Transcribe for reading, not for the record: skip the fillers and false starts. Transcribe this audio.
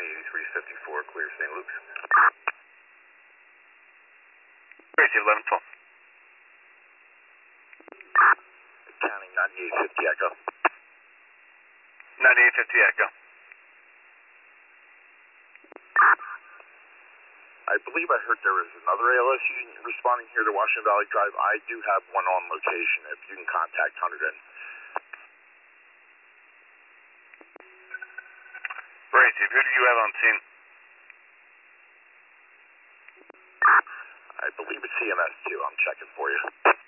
9354, clear St. Luke's. Crazy 1112. Counting 9850 Echo. 9850 Echo. I believe I heard there was another ALS unit responding here to Washington Valley Drive. I do have one on location. If you can contact Hunterdon. Crazy, who do you have on scene? I believe it's CMS 2. I'm checking for you.